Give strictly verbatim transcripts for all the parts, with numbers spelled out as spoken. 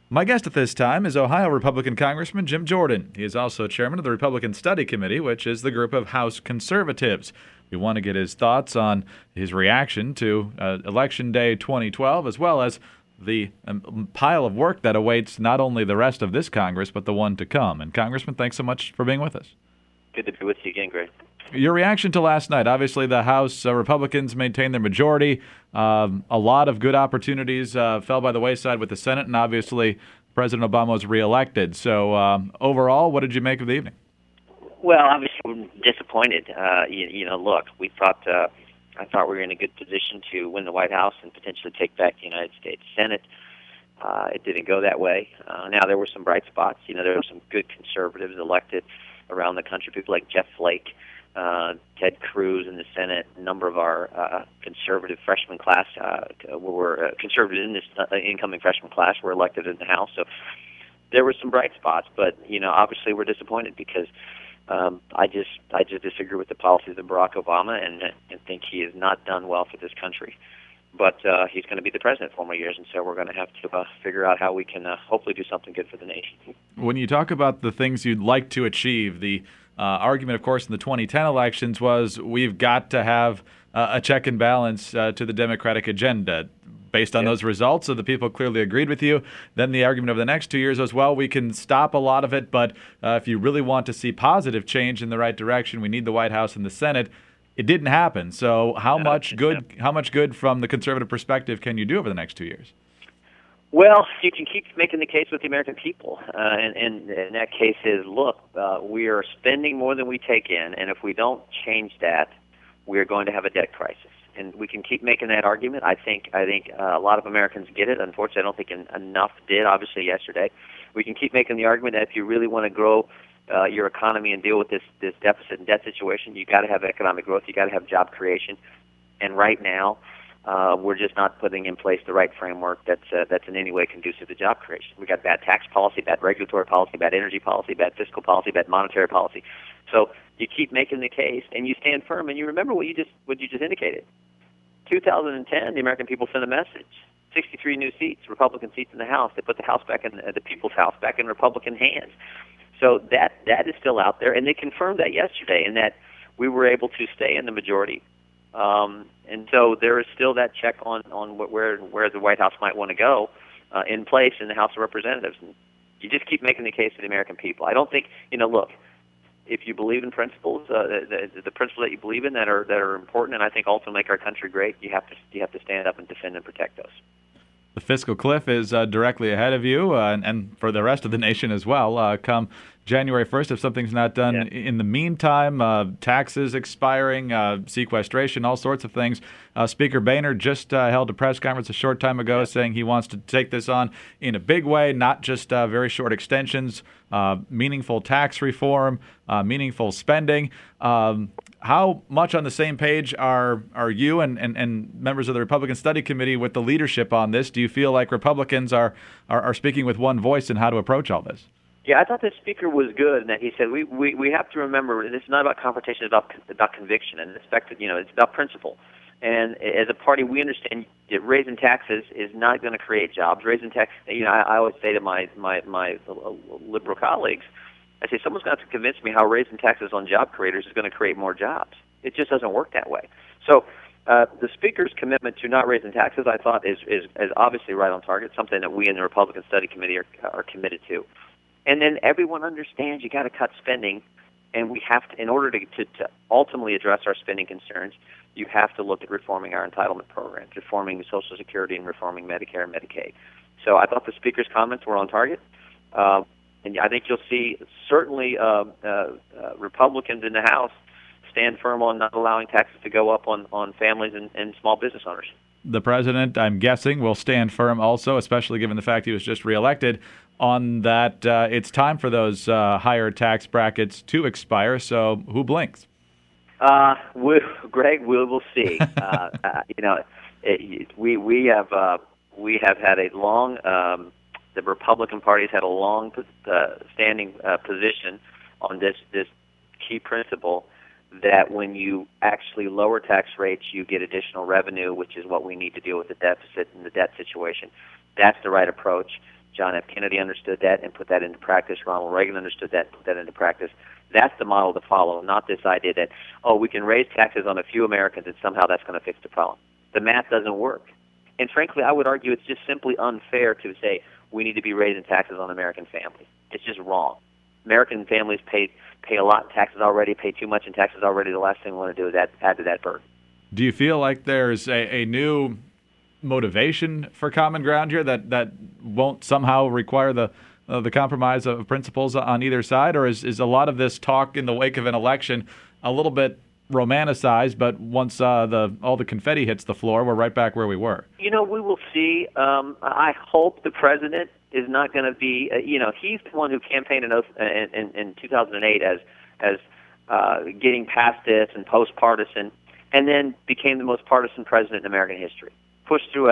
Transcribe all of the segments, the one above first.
My guest at this time is Ohio Republican Congressman Jim Jordan. He is also chairman of the Republican Study Committee, which is the group of House conservatives. We want to get his thoughts on his reaction to uh, Election Day twenty twelve, as well as the um, pile of work that awaits not only the rest of this Congress, but the one to come. And Congressman, thanks so much for being with us. Good to be with you again, Greg. Your reaction to last night, obviously the House uh, Republicans maintained their majority. Um, a lot of good opportunities uh, fell by the wayside with the Senate, and obviously President Obama was reelected. So um, overall, what did you make of the evening? Well, obviously we're disappointed. Uh, you, you know, look, we thought uh, I thought we were in a good position to win the White House and potentially take back the United States Senate. Uh, it didn't go that way. Uh, now, there were some bright spots. You know, there were some good conservatives elected around the country, people like Jeff Flake, uh, Ted Cruz in the Senate. A number of our uh, conservative freshman class, uh, were uh, conservative in this uh, incoming freshman class, were elected in the House. So there were some bright spots, but you know, obviously we're disappointed because um, I just I just disagree with the policies of Barack Obama and, and think he has not done well for this country. But uh, he's going to be the president for more years, and so we're going to have to uh, figure out how we can uh, hopefully do something good for the nation. When you talk about the things you'd like to achieve, the uh, argument, of course, in the twenty ten elections was we've got to have uh, a check and balance uh, to the Democratic agenda. Based on Yep. those results, so the people clearly agreed with you. Then the argument over the next two years was, well, we can stop a lot of it, but uh, if you really want to see positive change in the right direction, we need the White House and the Senate. It didn't happen. So how No, much good happen. how much good from the conservative perspective can you do over the next two years? Well, you can keep making the case with the American people, uh, and, and, and that case is, look, uh, we are spending more than we take in, and if we don't change that, we are going to have a debt crisis. And we can keep making that argument. I think I think uh, a lot of Americans get it. Unfortunately, I don't think en- enough did, obviously, yesterday. We can keep making the argument that if you really want to grow uh, your economy and deal with this, this deficit and debt situation, you got to have economic growth. You got to have job creation. And right now, uh, we're just not putting in place the right framework that's uh, that's in any way conducive to job creation. We got bad tax policy, bad regulatory policy, bad energy policy, bad fiscal policy, bad monetary policy. So you keep making the case, and you stand firm, and you remember what you just what you just indicated. two thousand ten, the American people sent a message. sixty-three new seats, Republican seats in the House. They put the House back in uh, the People's House back in Republican hands. So that that is still out there, and they confirmed that yesterday, in that we were able to stay in the majority. Um, and so there is still that check on on what, where where the White House might want to go uh, in place in the House of Representatives. And you just keep making the case to the American people. I don't think, you know, look, if you believe in principles, uh, the, the, the principles that you believe in that are that are important, and I think ultimately make our country great, you have to you have to stand up and defend and protect those. The fiscal cliff is uh, directly ahead of you, uh, and, and for the rest of the nation as well. Uh, come January first, if something's not done Yeah. in the meantime, uh, taxes expiring, uh, sequestration, all sorts of things. Uh, Speaker Boehner just uh, held a press conference a short time ago Yeah. saying he wants to take this on in a big way, not just uh, very short extensions, uh, meaningful tax reform, uh, meaningful spending. Um, how much on the same page are are you and, and, and members of the Republican Study Committee with the leadership on this? Do you feel like Republicans are, are, are speaking with one voice in how to approach all this? Yeah, I thought the speaker was good, and that he said we, we, we have to remember this is not about confrontation, it's about about conviction, and it's you know it's about principle. And as a party, we understand that raising taxes is not going to create jobs. Raising tax, you know, I, I always say to my my my liberal colleagues, I say someone's going to have to convince me how raising taxes on job creators is going to create more jobs. It just doesn't work that way. So uh, the speaker's commitment to not raising taxes, I thought, is, is is obviously right on target. Something that we in the Republican Study Committee are are committed to. And then everyone understands you got to cut spending, and we have to, in order to, to to ultimately address our spending concerns, you have to look at reforming our entitlement programs, reforming Social Security, and reforming Medicare and Medicaid. So I thought the speaker's comments were on target. Uh, And I think you'll see certainly uh, uh, uh, Republicans in the House stand firm on not allowing taxes to go up on, on families and, and small business owners. The president, I'm guessing, will stand firm also, especially given the fact he was just reelected, on that uh, it's time for those uh, higher tax brackets to expire. So who blinks? Uh, we, Greg, we will see. uh, uh, you know, it, we we have uh, we have had a long. Um, The Republican Party has had a long uh, standing uh, position on this this key principle that when you actually lower tax rates, you get additional revenue, which is what we need to deal with the deficit and the debt situation. That's the right approach. John F. Kennedy understood that and put that into practice. Ronald Reagan understood that and put that into practice. That's the model to follow, not this idea that, oh, we can raise taxes on a few Americans and somehow that's going to fix the problem. The math doesn't work. And frankly, I would argue it's just simply unfair to say we need to be raising taxes on American families. It's just wrong. American families pay pay a lot in taxes already, pay too much in taxes already. The last thing we want to do is add, add to that burden. Do you feel like there's a, a new motivation for common ground here that, that won't somehow require the uh, the compromise of principles on either side, or is, is a lot of this talk in the wake of an election a little bit romanticized, but once uh, the all the confetti hits the floor, we're right back where we were? You know, we will see. Um, I hope the president is not going to be, uh, you know, he's the one who campaigned in, in, in, in two thousand eight as, as uh, getting past this and post-partisan, and then became the most partisan president in American history. Pushed through a,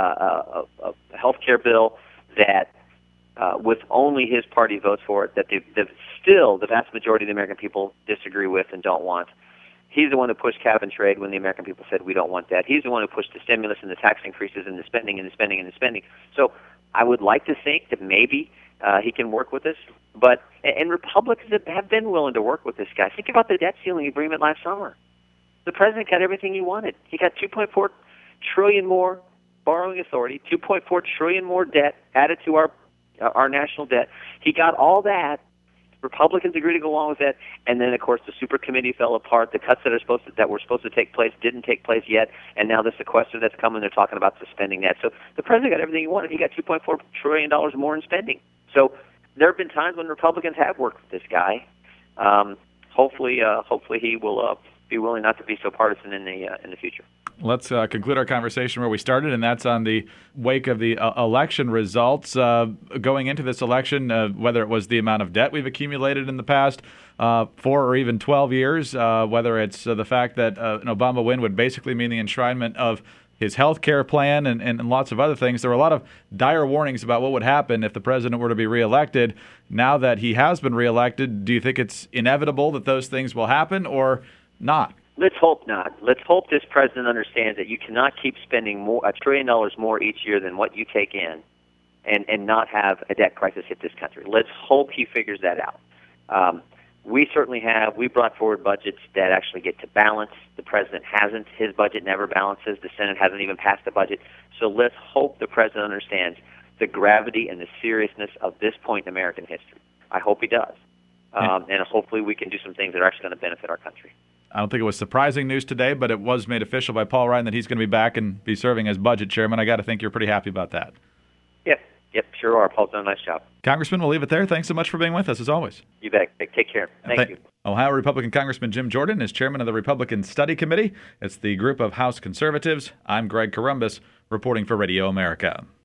a, a, a health care bill that, uh, with only his party votes for it, that the, the, still the vast majority of the American people disagree with and don't want. He's the one who pushed cap and trade when the American people said we don't want that. He's the one who pushed the stimulus and the tax increases and the spending and the spending and the spending. So I would like to think that maybe uh, he can work with us. But and Republicans have been willing to work with this guy. Think about the debt ceiling agreement last summer. The president got everything he wanted. He got two point four trillion more borrowing authority, two point four trillion more debt added to our uh, our national debt. He got all that. Republicans agreed to go along with that, and then of course the super committee fell apart. The cuts that are supposed to, that were supposed to take place didn't take place yet, and now the sequester that's coming, they're talking about suspending that. So the president got everything he wanted. He got two point four trillion dollars more in spending. So there have been times when Republicans have worked with this guy. Um, hopefully, uh, hopefully he will uh, be willing not to be so partisan in the uh, in the future. Let's uh, conclude our conversation where we started, and that's on the wake of the uh, election results. Uh, going into this election, uh, whether it was the amount of debt we've accumulated in the past uh, four or even twelve years, uh, whether it's uh, the fact that uh, an Obama win would basically mean the enshrinement of his health care plan and, and, and lots of other things. There were a lot of dire warnings about what would happen if the president were to be reelected. Now that he has been reelected, do you think it's inevitable that those things will happen or not? Let's hope not. Let's hope this president understands that you cannot keep spending more a trillion dollars more each year than what you take in, and and not have a debt crisis hit this country. Let's hope he figures that out. Um, we certainly have. We brought forward budgets that actually get to balance. The president hasn't. His budget never balances. The Senate hasn't even passed a budget. So let's hope the president understands the gravity and the seriousness of this point in American history. I hope he does, um, and hopefully we can do some things that are actually going to benefit our country. I don't think it was surprising news today, but it was made official by Paul Ryan that he's going to be back and be serving as budget chairman. I got to think you're pretty happy about that. Yep, yep, sure are. Paul's done a nice job. Congressman, we'll leave it there. Thanks so much for being with us, as always. You bet. Take care. Thank Th- you. Ohio Republican Congressman Jim Jordan is chairman of the Republican Study Committee. It's the group of House conservatives. I'm Greg Corombos, reporting for Radio America.